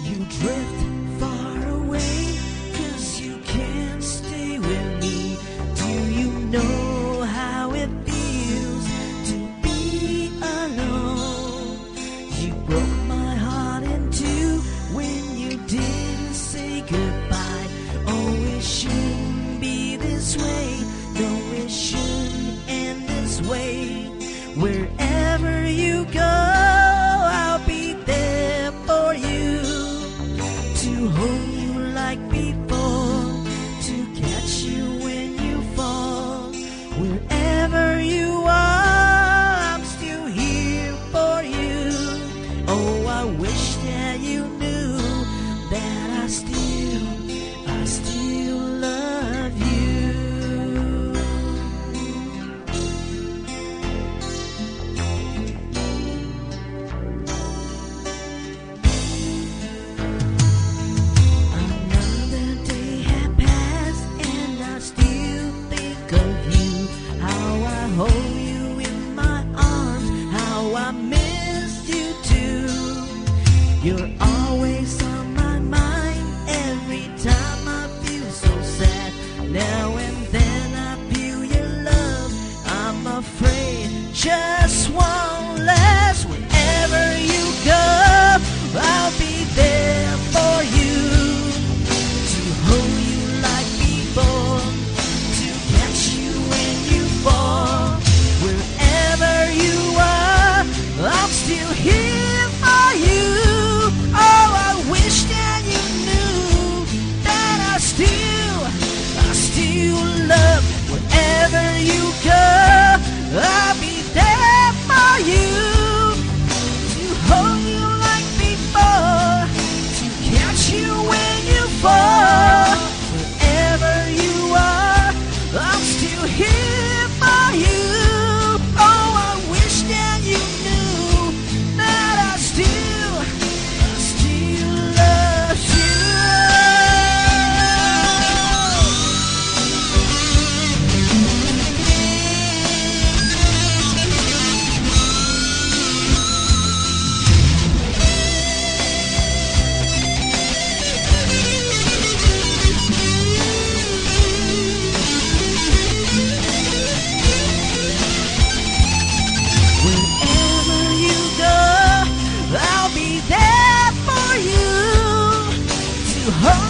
You drift far away 'cause you can't stay with me. Do you know how it feels to be alone? You broke my heart in two when you didn't say goodbye. Oh, it shouldn't be this way. No, it shouldn't end this way. Wherever you go, I'll be there for you, to hold you like before, to catch you when you fall. Wherever you are, I'm still here for you. Oh, I wish that you knew that I still love you. Another day had passed and I still think of you. How I hold you in my arms, how I missed you too. You're always on my mind every time I feel so sad. Now and then I feel your love. I'm afraid just one less. Wherever you go, I'll be there for you, to hold you like before, to catch you when you fall. Wherever you are, I'm still here for you. Oh, I wish that you knew that I still love. Wherever you go, I'll be there for you, to hold you like before, to catch you when you fall. Wherever you are, I'm still here for you. Oh, I wish that you knew that I still love you. Wherever you go, I'll be there for you, to hold